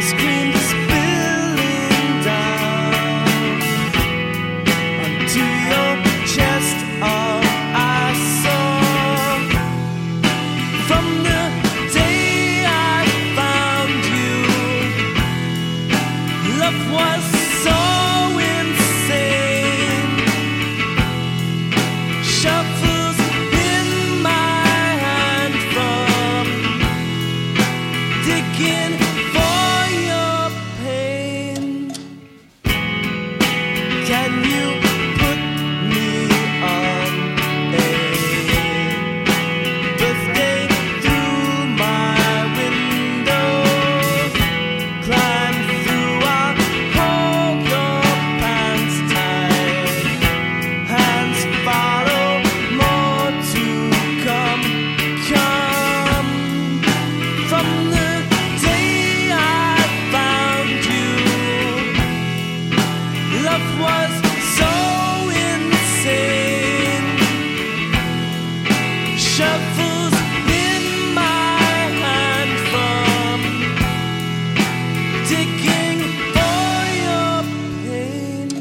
ice cream spilling down onto your chest. All I saw from the day I found you, love was so insane. Shuffles in my hand from digging for your pain. Can you put me on a birthday through my window? Climb through, I'll hold your pants tight. Hands follow, more to come. Come from the day I found you, love was so insane. Shuffles in my hand from digging for your pain.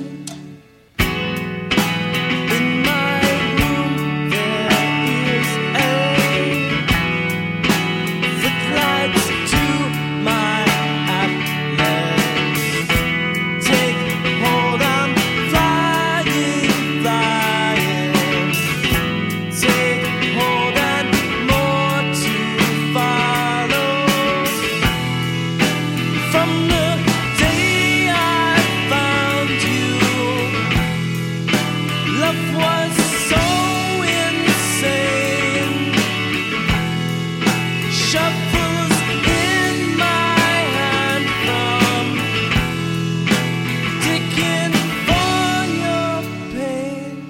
In my room there is a footlights to my atlas. Take hold, I'm flying, flying. Take hold and more to follow. From the day I found you, love was so insane. Shuffles in my hand from digging for your pain.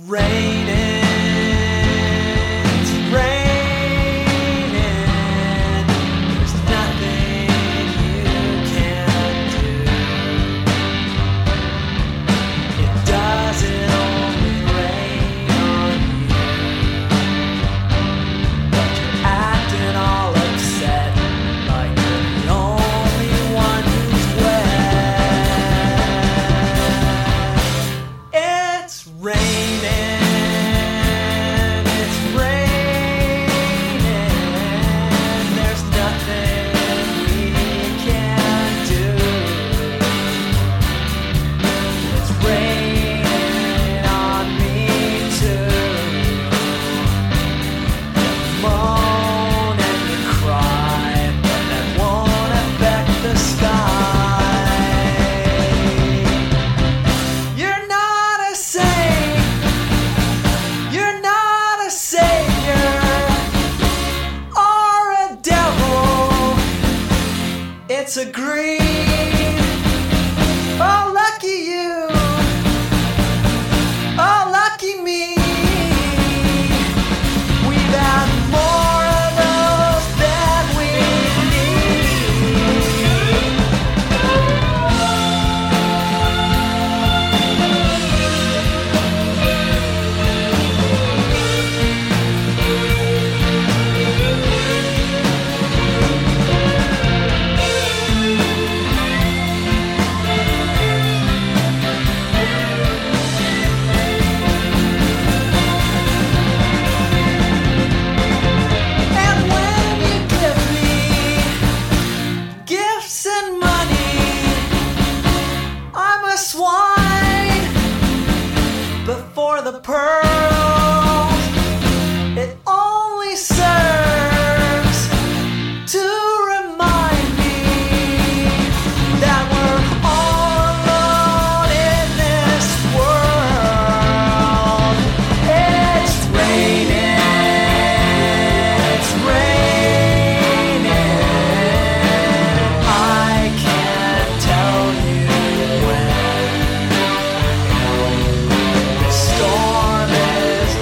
raining, it's raining. There's nothing you can do. It doesn't only rain on you, but you're acting all upset, like you're the only one who's wet. It's raining. It's a green. Oh, lucky you. Oh, lucky me. We've had more of those than we swine before the pearls. It only serves to remind me that we're all alone in this world. It's raining, it's raining. I can't tell you when. The storm is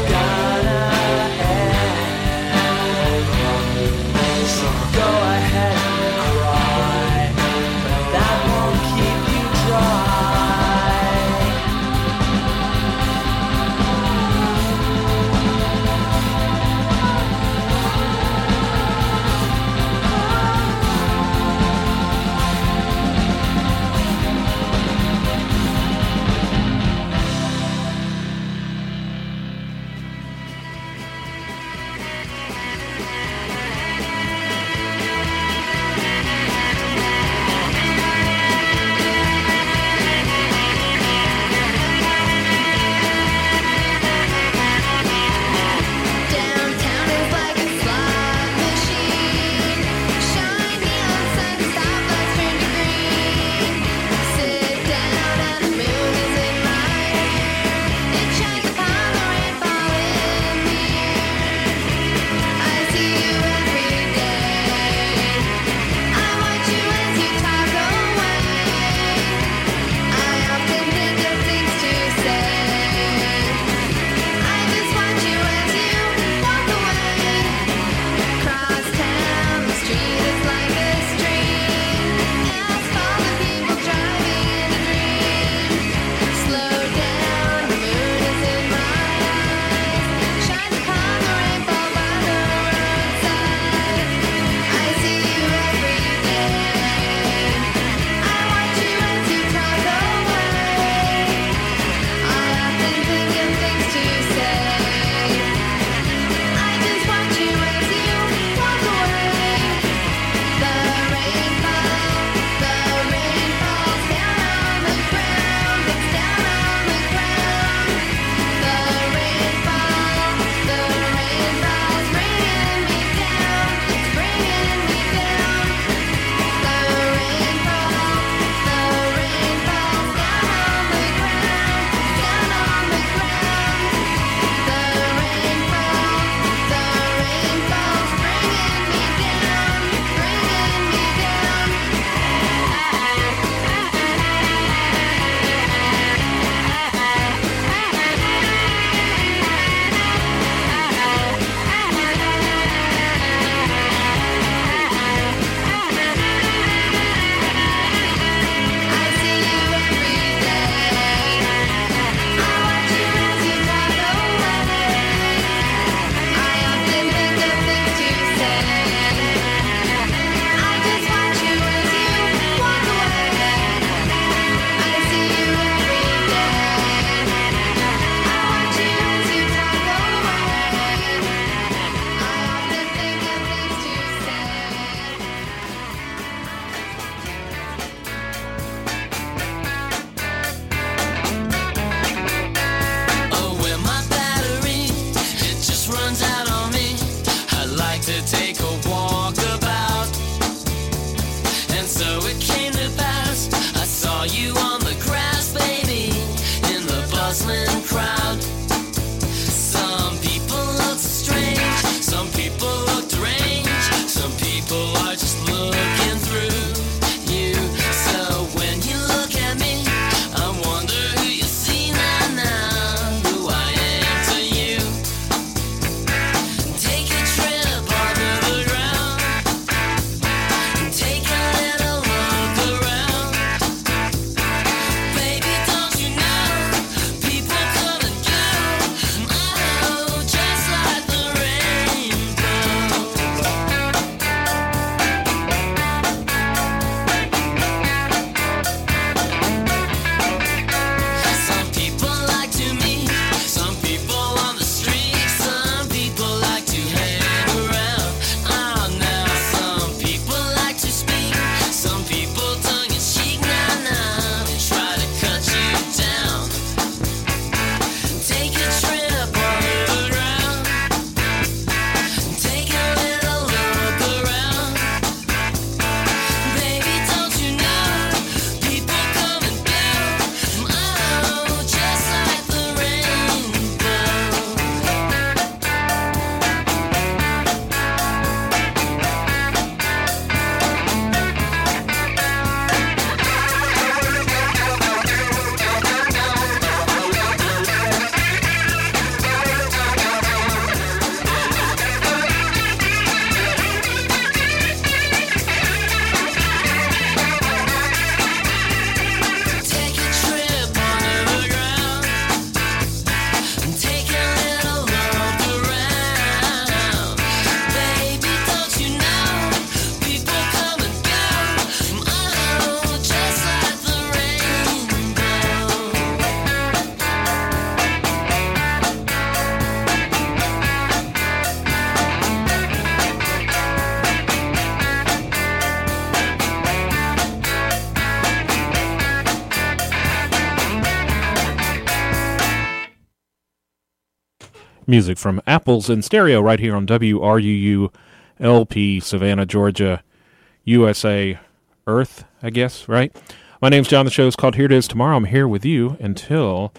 Music from Apples in Stereo right here on WRUU LP, Savannah, Georgia, USA, Earth, I guess, right? My name's John. The show's called Here It Is Tomorrow. I'm here with you until...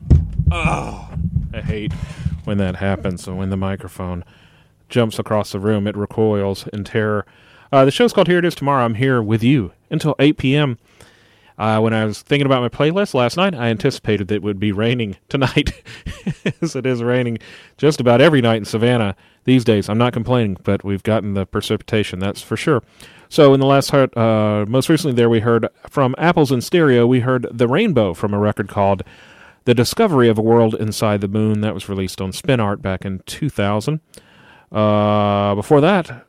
Oh, I hate when that happens. So when the microphone jumps across the room, it recoils in terror. The show's called Here It Is Tomorrow. I'm here with you until 8 p.m. When I was thinking about my playlist last night, I anticipated that it would be raining tonight, as it is raining just about every night in Savannah these days. I'm not complaining, but we've gotten the precipitation, that's for sure. So in the last, most recently there, we heard from Apples in Stereo, we heard The Rainbow from a record called The Discovery of a World Inside the Moon. That was released on Spin Art back in 2000. Before that,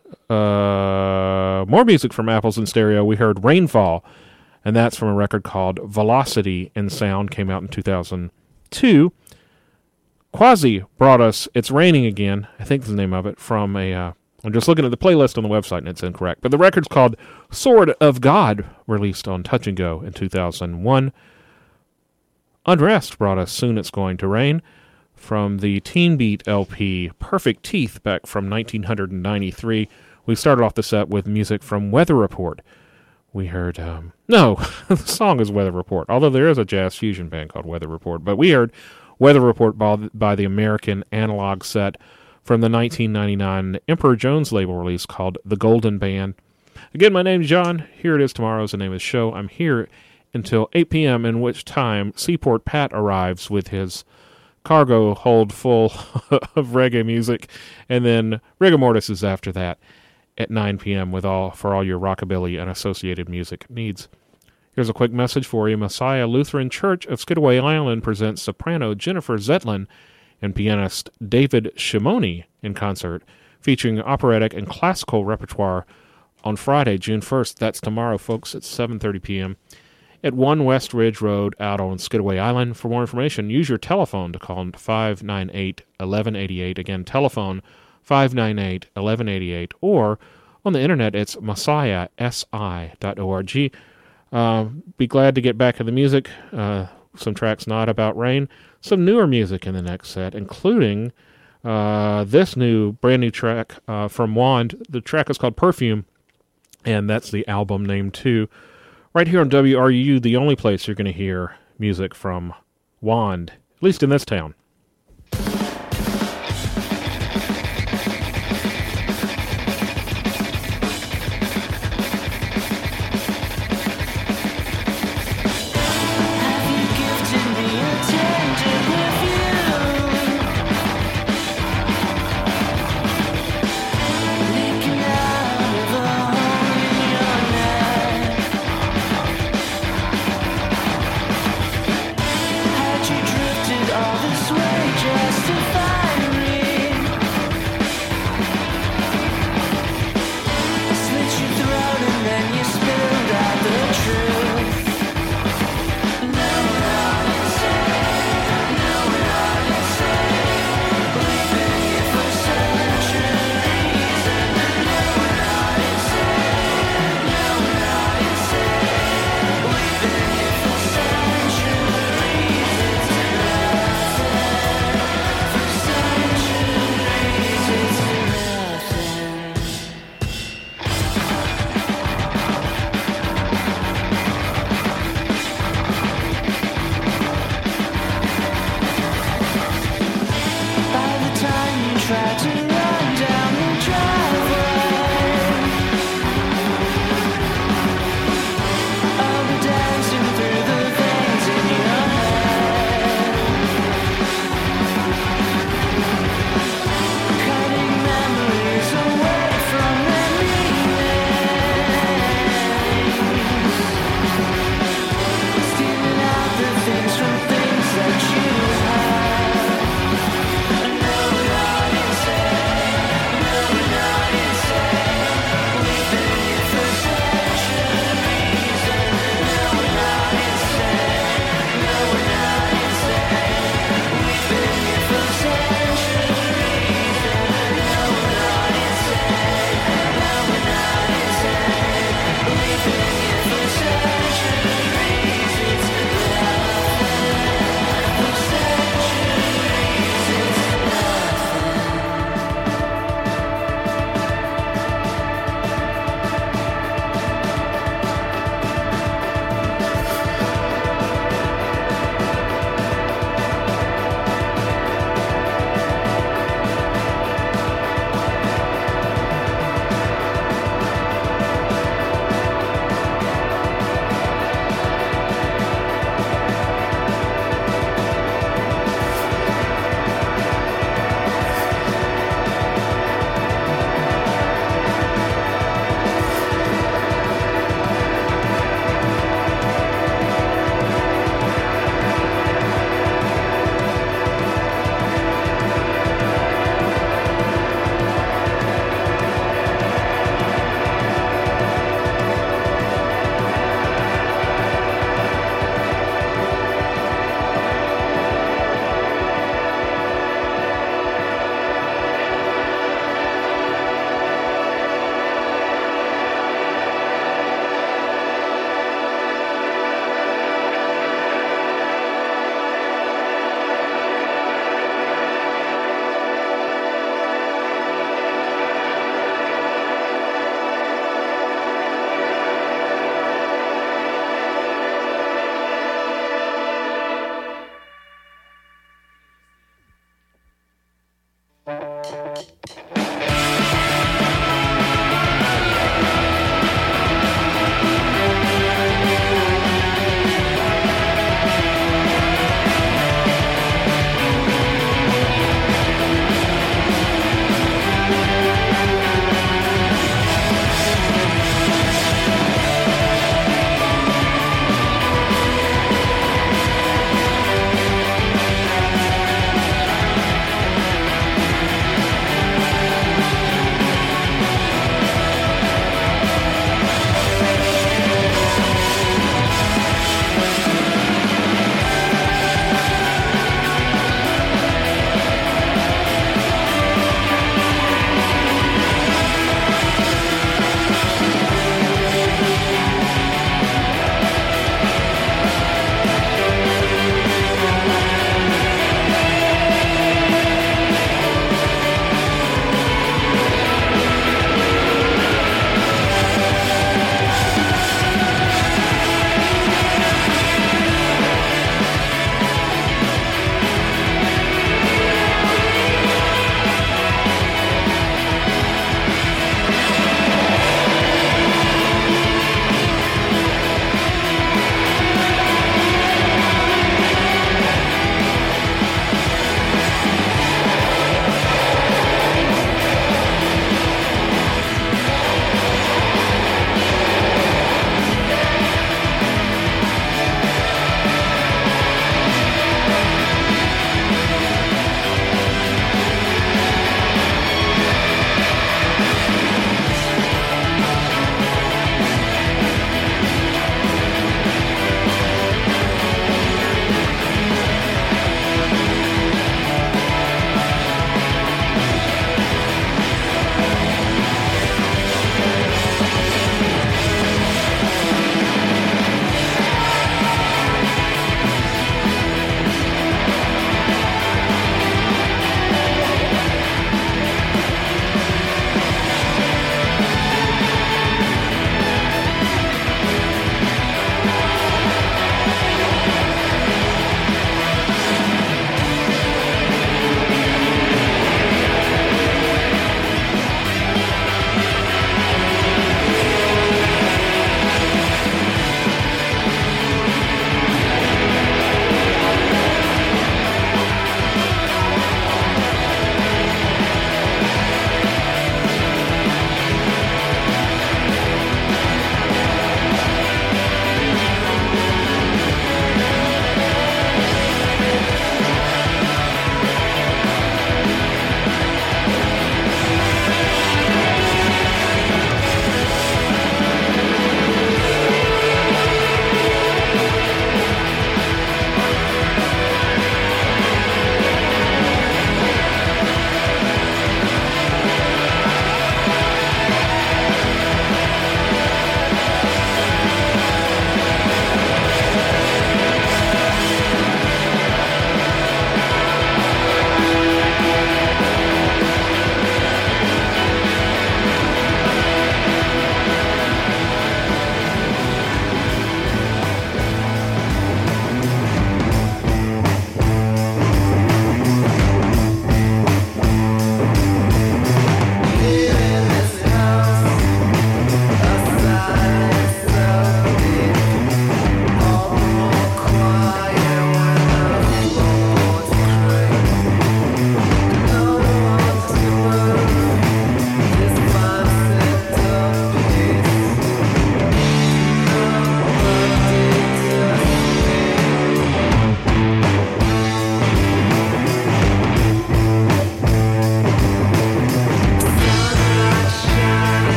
more music from Apples in Stereo. We heard Rainfall, and that's from a record called Velocity in Sound, came out in 2002. Quasi brought us It's Raining Again, I think is the name of it, from I'm just looking at the playlist on the website and it's incorrect, but the record's called Sword of God, released on Touch and Go in 2001. Unrest brought us Soon It's Going to Rain, from the Teen Beat LP Perfect Teeth back from 1993. We started off the set with music from Weather Report. We heard, the song is Weather Report, although there is a jazz fusion band called Weather Report. But we heard Weather Report by the American Analog Set from the 1999 Emperor Jones label release called The Golden Band. Again, my name's John. Here It Is Tomorrow is the name of the show. I'm here until 8 p.m., in which time Seaport Pat arrives with his cargo hold full of reggae music, and then Rigor Mortis is after that at 9 p.m. for all your rockabilly and associated music needs. Here's a quick message for you. Messiah Lutheran Church of Skidaway Island presents soprano Jennifer Zetlin and pianist David Shimoni in concert, featuring operatic and classical repertoire on Friday, June 1st. That's tomorrow, folks, at 7:30 p.m. at 1 West Ridge Road out on Skidaway Island. For more information, use your telephone to call 598-1188. Again, telephone 598-1188, or on the internet, it's messiahsi.org. Be glad to get back to the music. Some tracks not about rain. Some newer music in the next set, including this brand new track from Wand. The track is called Perfume, and that's the album name too. Right here on WRUU, the only place you're going to hear music from Wand, at least in this town. All this way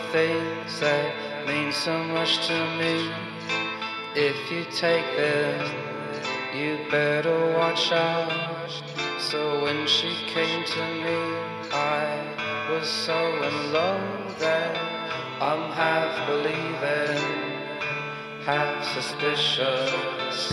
things that mean so much to me. If you take them, you better watch out. So when she came to me, I was so in love that I'm half believing, half suspicious.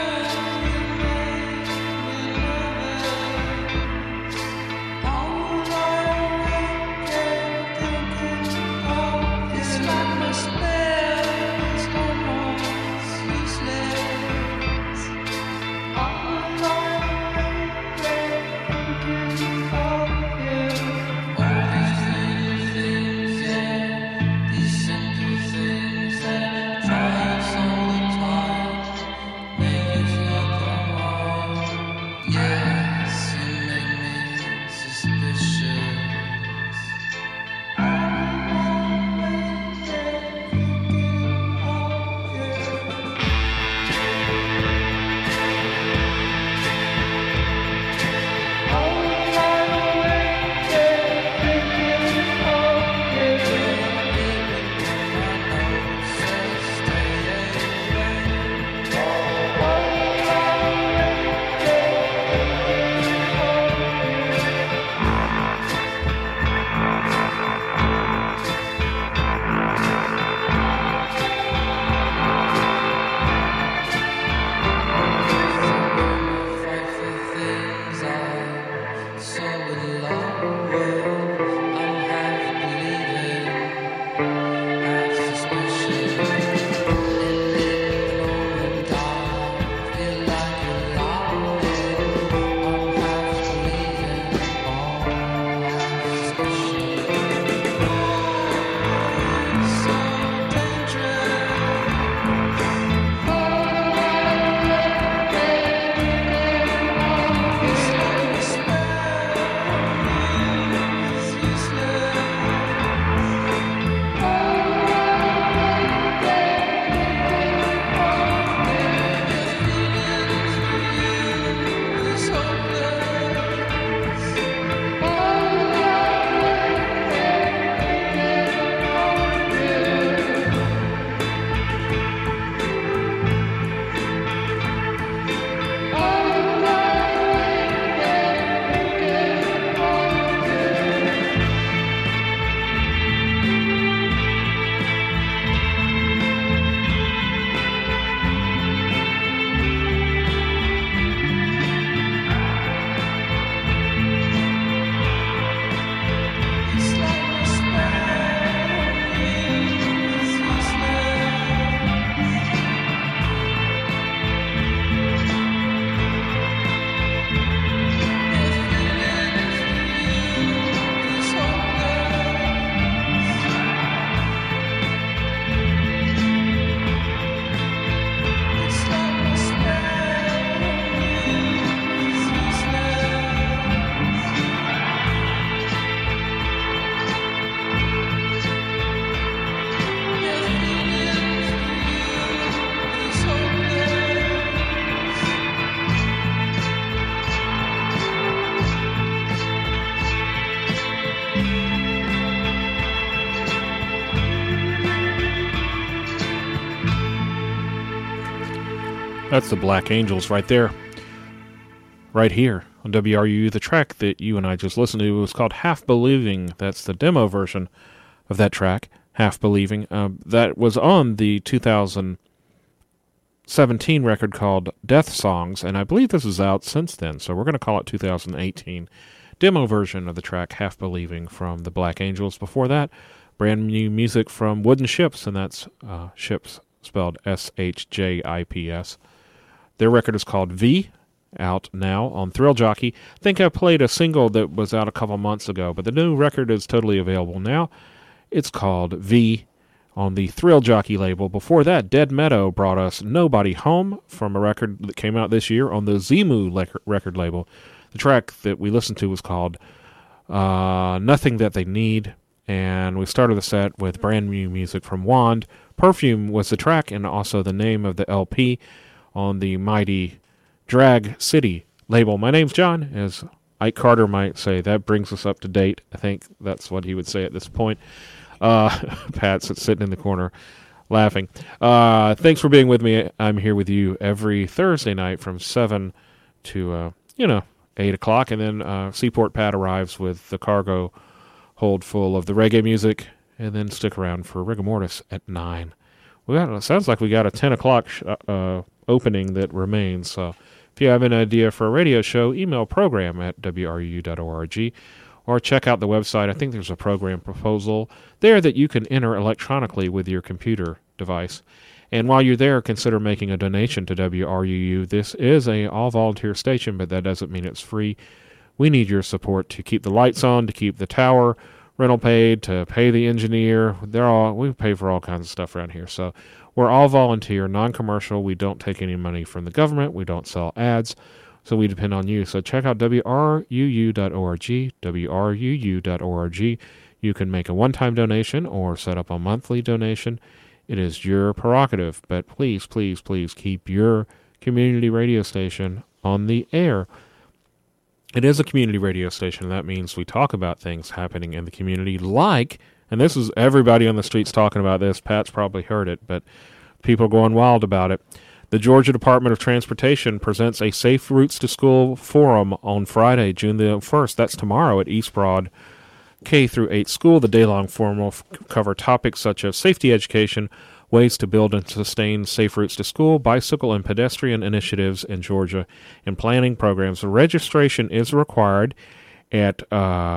That's the Black Angels right there. Right here on WRU. The track that you and I just listened to was called Half Believing. That's the demo version of that track, Half Believing. That was on the 2017 record called Death Songs, and I believe this is out since then, so we're going to call it 2018 demo version of the track Half Believing from the Black Angels. Before that, brand new music from Wooden Ships, and that's Ships spelled S-H-J-I-P-S. Their record is called V, out now on Thrill Jockey. I think I played a single that was out a couple months ago, but the new record is totally available now. It's called V on the Thrill Jockey label. Before that, Dead Meadow brought us Nobody Home from a record that came out this year on the Zemu record label. The track that we listened to was called Nothing That They Need, and we started the set with brand new music from Wand. Perfume was the track and also the name of the LP on the mighty Drag City label. My name's John, as Ike Carter might say. That brings us up to date. I think that's what he would say at this point. Pat's sitting in the corner laughing. Thanks for being with me. I'm here with you every Thursday night from 7 to, 8 o'clock. And then Seaport Pat arrives with the cargo hold full of the reggae music. And then stick around for Rigor Mortis at 9. It sounds like we got a 10 o'clock opening that remains. So if you have an idea for a radio show, email program at wruu.org. Or check out the website. I think there's a program proposal there that you can enter electronically with your computer device. And while you're there, consider making a donation to WRUU. This is a all-volunteer station, but that doesn't mean it's free. We need your support to keep the lights on, to keep the tower rental paid, to pay the engineer. We pay for all kinds of stuff around here. So we're all volunteer, non-commercial. We don't take any money from the government. We don't sell ads. So we depend on you. So check out WRUU.org, WRUU.org. You can make a one-time donation or set up a monthly donation. It is your prerogative. But please, please, please keep your community radio station on the air. It is a community radio station. That means we talk about things happening in the community like, and this is everybody on the streets talking about this. Pat's probably heard it, but people are going wild about it. The Georgia Department of Transportation presents a Safe Routes to School forum on Friday, June the 1st. That's tomorrow at East Broad K through 8 school. The day-long forum will cover topics such as safety education, ways to build and sustain safe routes to school, bicycle and pedestrian initiatives in Georgia, and planning programs. Registration is required at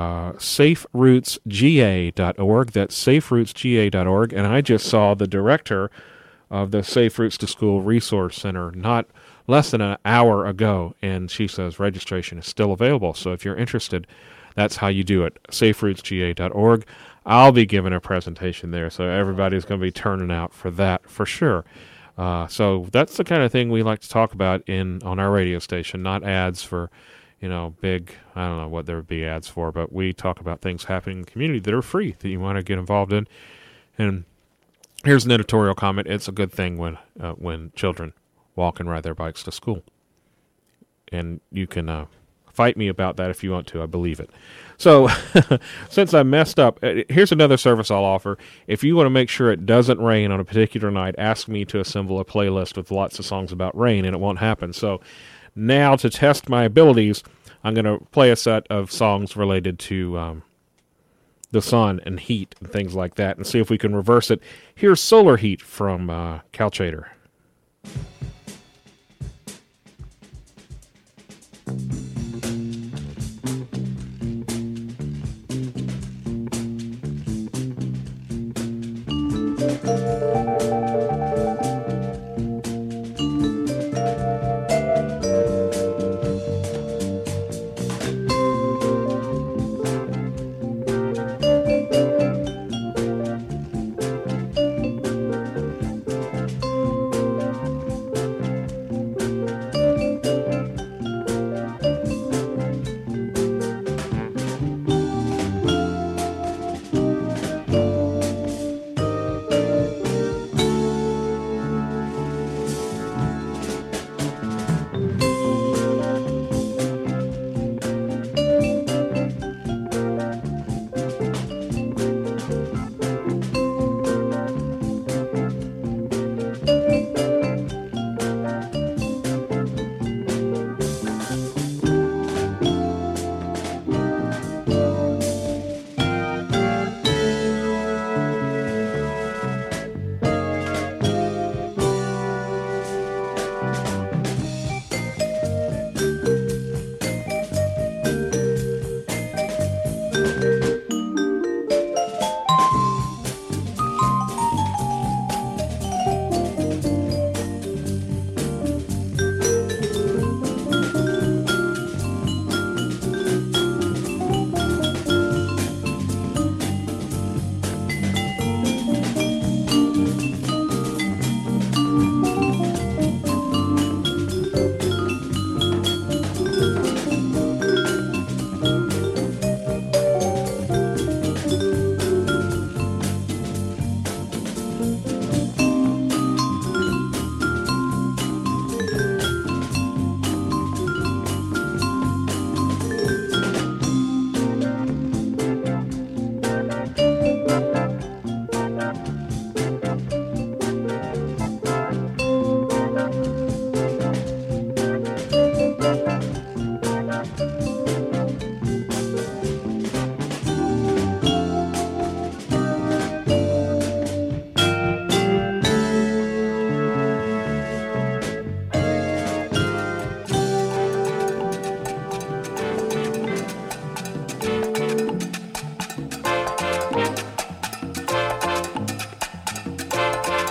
saferoutesga.org. That's saferoutesga.org. And I just saw the director of the Safe Routes to School Resource Center not less than an hour ago, and she says registration is still available. So if you're interested, that's how you do it, saferoutesga.org. I'll be giving a presentation there, so everybody's going to be turning out for that for sure. So that's the kind of thing we like to talk about on our radio station, not ads for, big, I don't know what there would be ads for, but we talk about things happening in the community that are free, that you want to get involved in. And here's an editorial comment. It's a good thing when children walk and ride their bikes to school. And you can fight me about that if you want to. I believe it. So, since I messed up, here's another service I'll offer. If you want to make sure it doesn't rain on a particular night, ask me to assemble a playlist with lots of songs about rain, and it won't happen. So, now to test my abilities, I'm going to play a set of songs related to the sun and heat and things like that, and see if we can reverse it. Here's Solar Heat from Calchader.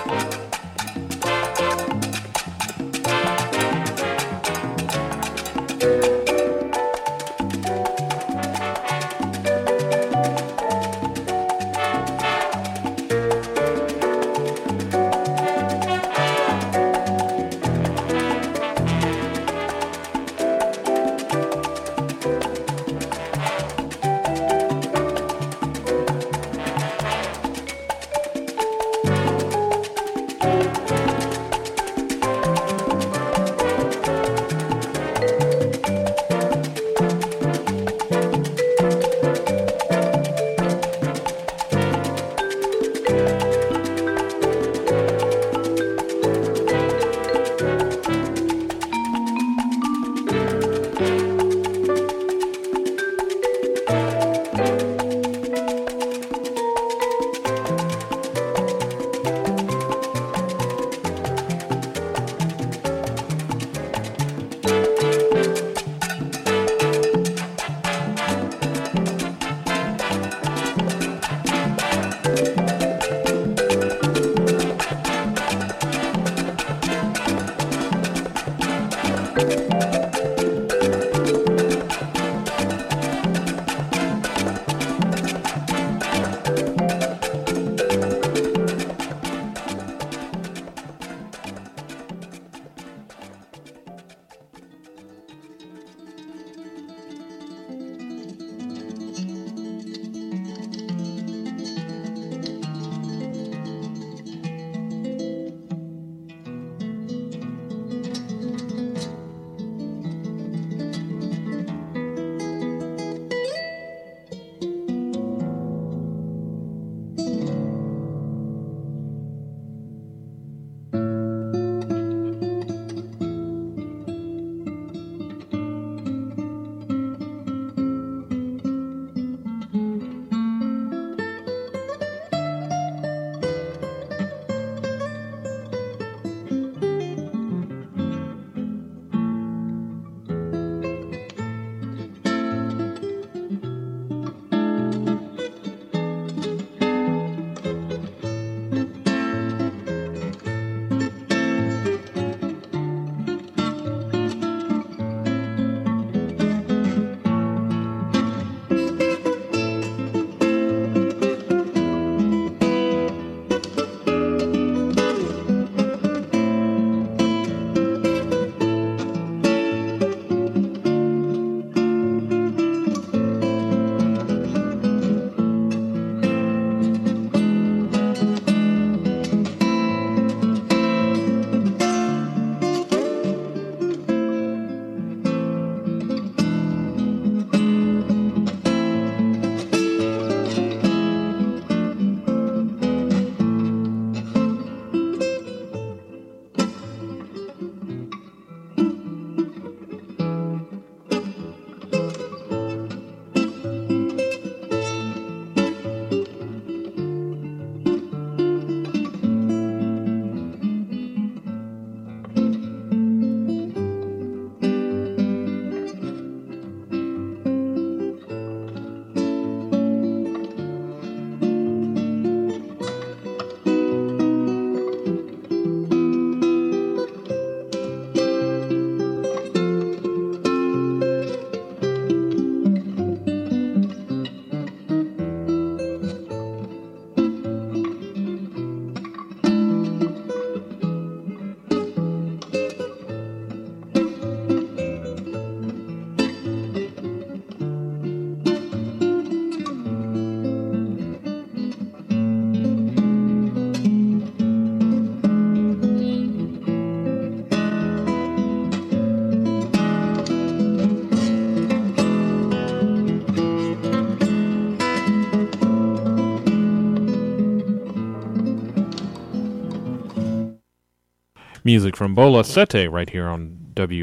Music from Bola Sete right here on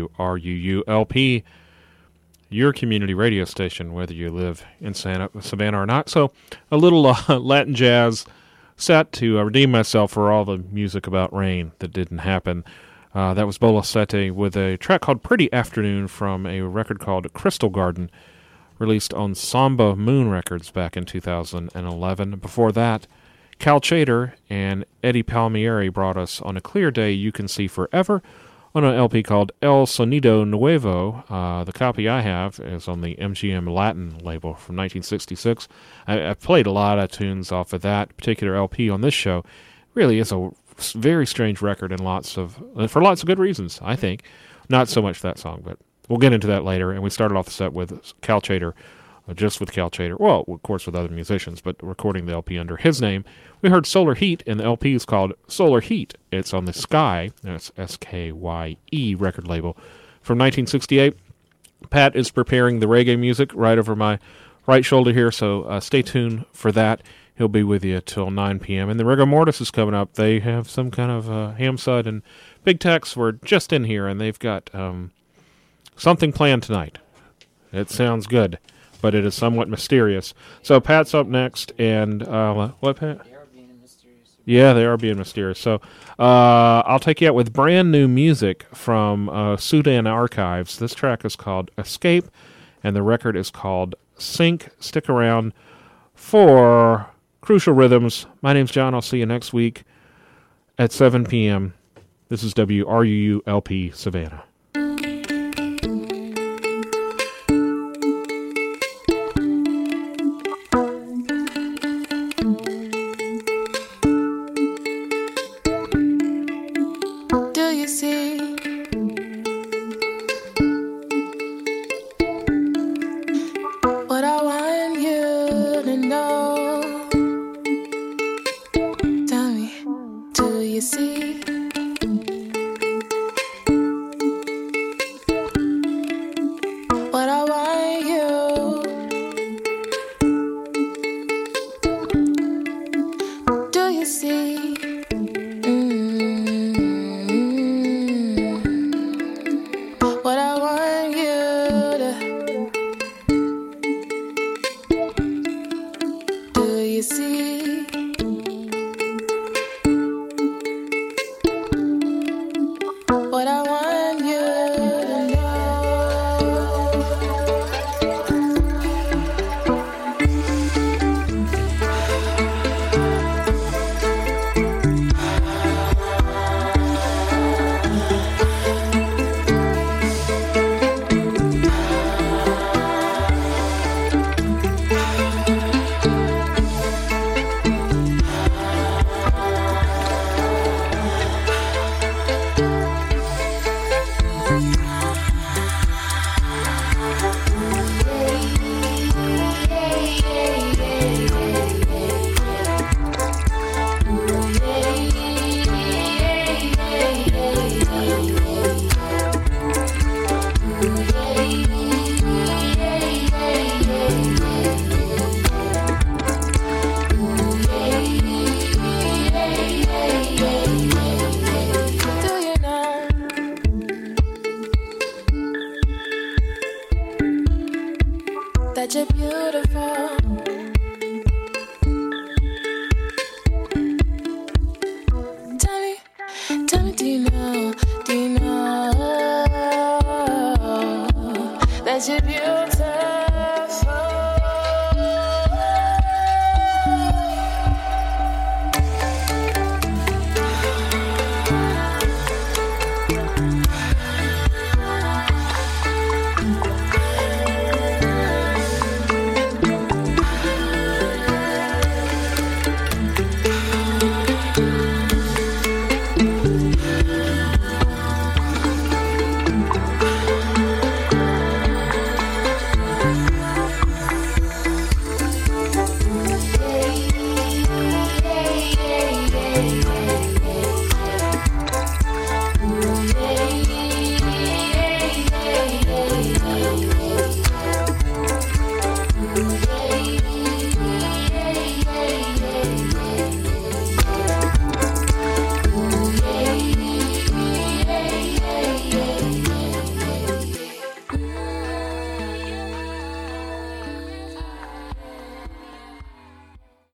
WRUU-LP, your community radio station, whether you live in Savannah or not. So a little Latin jazz set to redeem myself for all the music about rain that didn't happen. That was Bola Sete with a track called Pretty Afternoon from a record called Crystal Garden, released on Samba Moon Records back in 2011. Before that, Cal Chater and Eddie Palmieri brought us On a Clear Day You Can See Forever on an LP called El Sonido Nuevo. The copy I have is on the MGM Latin label from 1966. I've played a lot of tunes off of that particular LP on this show. Really is a very strange record and for lots of good reasons, I think. Not so much that song, but we'll get into that later. And we started off the set with Cal Chater, just with Cal Chater. Well, of course, with other musicians, but recording the LP under his name. We heard Solar Heat, and the LP is called Solar Heat. It's on the Sky, that's SKYE record label, from 1968. Pat is preparing the reggae music right over my right shoulder here, so stay tuned for that. He'll be with you till 9 p.m. And the Rigor Mortis is coming up. They have some kind of ham sud, and Big Tex were just in here, and they've got something planned tonight. It sounds good, but it is somewhat mysterious. So Pat's up next, and what, Pat? Yeah, they are being mysterious. So I'll take you out with brand new music from Sudan Archives. This track is called Escape, and the record is called Sync. Stick around for Crucial Rhythms. My name's John. I'll see you next week at 7 p.m. This is WRUU-LP Savannah. that you're beautiful. Tell me, do you know that you're beautiful?